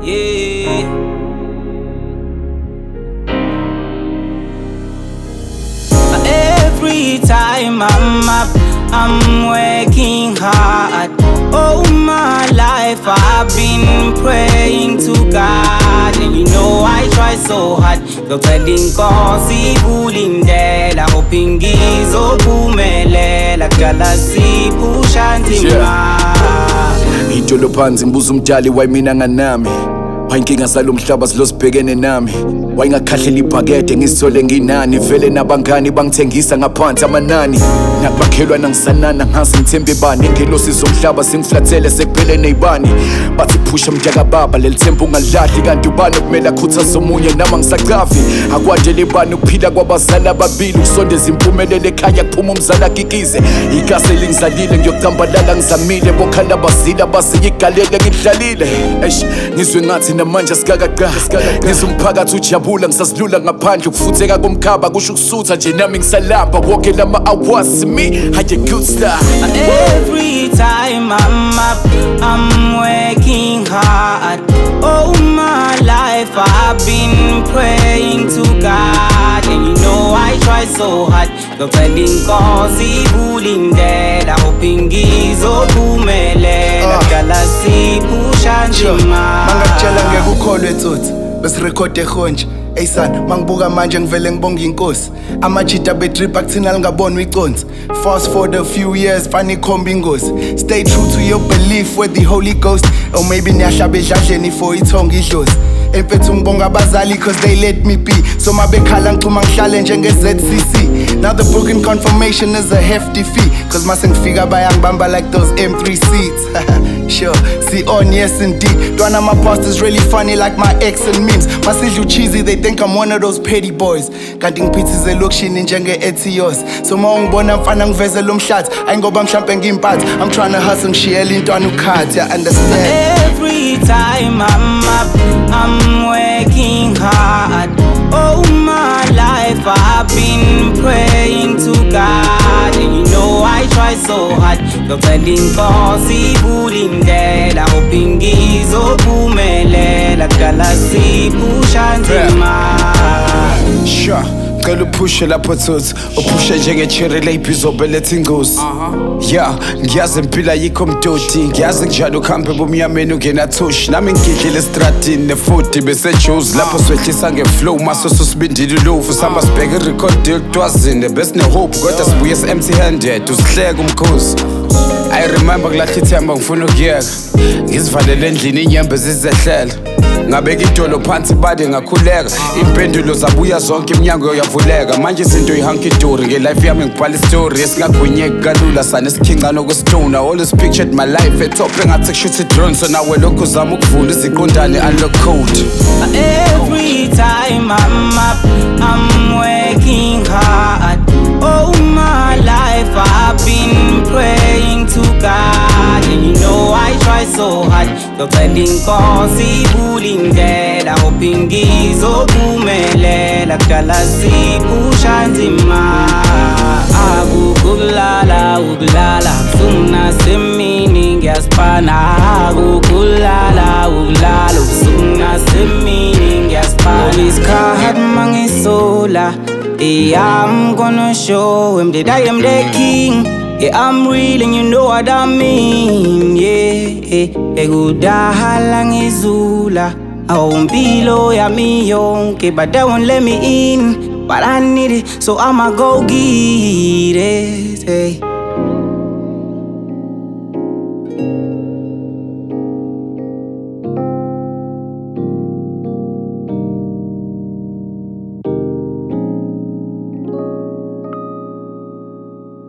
Yeah. Every time I'm up, I'm working hard. All my life I've been praying to God, and you know I try so hard. Ngicela inkosi ikulindela, hoping ngizophumelela, kudala siphusha nzima. Ijolo phansi ngibuza umdali wayimina nganami, wayinkinga zalo mhlaba silosibhekene nami. Wayingakhahlela ibhakede ngisithole nginani, vele nabangani bangithengisa ngaphansi amanani. Nakubakhelwa nangisanana ngase ngithembe bani, ngelosi zomhlaba singiflathele sekuphele neyibani. Bathi phusha mdaka baba leli thembu ungalahli, kanti ubani okumele akhuthaze omunye nama ngisacavi. Akwandele bani ukuphila kwabazali ababili, ukusondeza impumelelo ekhaya kuphuma umzala akikize. Igase lingizalile ngiyocambalala ngizamile, bokhala bazila base yigalele ngidlalile. Ngizwe ngathi namanje sikakaqa, ngizwe umphakathi ujabula ngisasilula ngaphandle, ukufutheka komkhaba kusho ukusutha nje nami ngisalapha. Wonke lama awards me, I a good star. Every time I'm up, I'm working hard. All my life I've been praying to God, and you know I try so hard. Ngicela inkosi ikulindela, hoping ngizophumelela, kudala siphusha nzima. Mangakutshela ngeke ukholwe tsotsi, besirekhode ehonje. Ey son, mangibuka manje ngivele ngibonga inkosi. Amajita betrip akuthina lingabonwa iconsi. Fast forward a few years, fani ikhomba ingozi. Stay true to your belief with the Holy Ghost, or maybe niyahlaba edladleni for ithonga idlozi. Empethu ngibonga abazali cause they let me be, so mabekhala ngixuma ngihlale njenge-ZCC. Now the booking confirmation is a hefty fee, cause mase ngifika bayangibamba like those M3 seats. Sure, see on, yes indeed. Dwana my past is really funny like my ex and memes. Masidlu cheesy, they think I'm one of those petty boys. Kanti ngiphithize elokishini njenge-Etios. So ma ungibona mfana ngiveze lo mhlathi, ayingoba mhlampe ngimphathi. I'm tryna hustle ngishiyela intwana ukhathi, I understand. Every time I'm up, I'm working hard. All my life I've been praying to God, and you know I try so hard. Ngicela inkosi ikulindela, hoping ngizophumelela, kudala siphusha nzima. Sure, ngicela uphushe lapho tsotsi, uphushe njenge-cherry leyibhiza obeletha ingozi. Yeah, ngiyazi impilo ayikho mdoti, ngiyazi njalo ukuhambe bomnyameni ungenathushi. Nami ngigidlile estradini ne-40 bese-Joes, lapho swehlisa nge-flow maso susibindile ulofu. Sihamba sibheke irekhodi elitwazini besine-hope, kodwa sibuye se-empty handed, usihleka umkhosi. I remember kulahla ithemba ngifuna ukuyeka, ngizivalele endlini inyembe zizehlela. Ngabeka idolo phansi bade ngakhuleka, impendulo zabuya zonke iminyango yavuleka. Manje izinto ihunky dory, nge-life yami ngibhala istory esingagwinyeki kalula sana esikhingana okwesitona. Always pictured my life etop engathi kushuthi i-drone, so nawe lokhu uzama ukuvula iziqondane unlock code. Every time I'm up, I'm working hard. All my life I've been praying to God, and you know I try so hard. Ngicela inkosi ikulindela, hoping ngizophumelela, kudala siphusha nzima. Akukulala ukulala, busuku nasemini ngiyasipana. Akukulala ukulala, busuku nasemini ngiyasipana. Always hard mangisola. Yeah, I'm gonna show him that I am the king. Yeah, I'm real and you know what I mean. Yeah, ekudahala ngizula, awumpilo yami yonke, but they won't let me in. But I need it, so I'ma go get it. Hey.